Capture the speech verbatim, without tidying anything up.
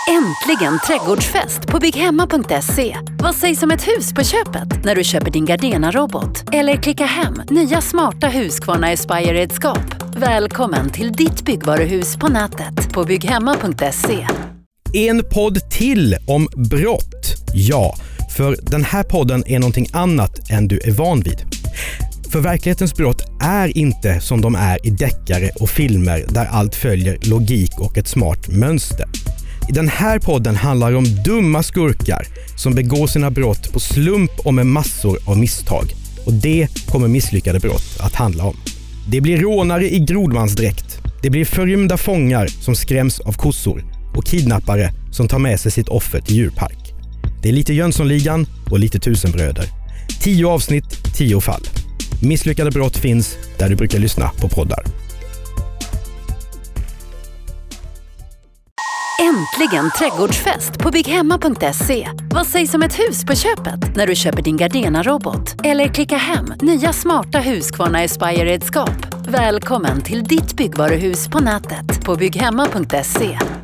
Äntligen trädgårdsfest på bygghemma punkt se. Vad sägs om ett hus på köpet när du köper din Gardena-robot? Eller klicka hem nya smarta Husqvarna Aspire-redskap. Välkommen till ditt byggvaruhus på nätet på bygghemma punkt se. En podd till om brott. Ja, för den här podden är någonting annat än du är van vid. För verklighetens brott är inte som de är i deckare och filmer där allt följer logik och ett smart mönster. I den här podden handlar det om dumma skurkar som begår sina brott på slump och med massor av misstag. Och det kommer misslyckade brott att handla om. Det blir rånare i grodmansdräkt. Det blir förrymda fångar som skräms av kossor och kidnappare som tar med sig sitt offer till djurpark. Det är lite Jönssonligan och lite Tusenbröder. Tio avsnitt, tio fall. Misslyckade brott finns där du brukar lyssna på poddar. Äntligen trädgårdsfest på bygghemma punkt se. Vad sägs om ett hus på köpet när du köper din Gardena-robot? Eller klicka hem nya smarta Husqvarna Aspire-redskap. Välkommen till ditt byggvaruhus på nätet på bygghemma punkt se.